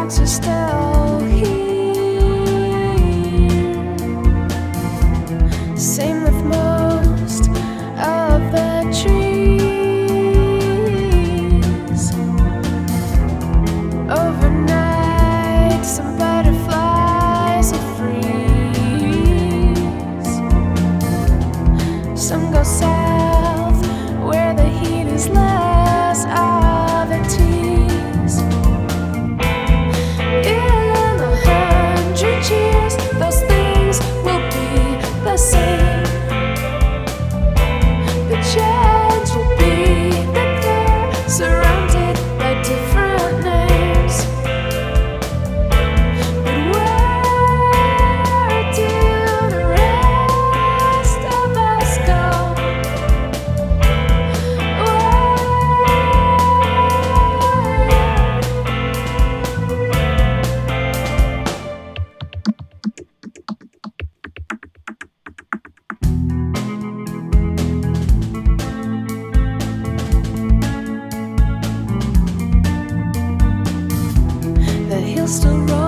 rocks are still here. Same with most of the trees. Overnight, some butterflies will freeze. Some go south where the heat is less of a tease. In 100 years, those things will be the same. The change will be that they're surrounded by different names. But where do the rest of us go? The hills still roll.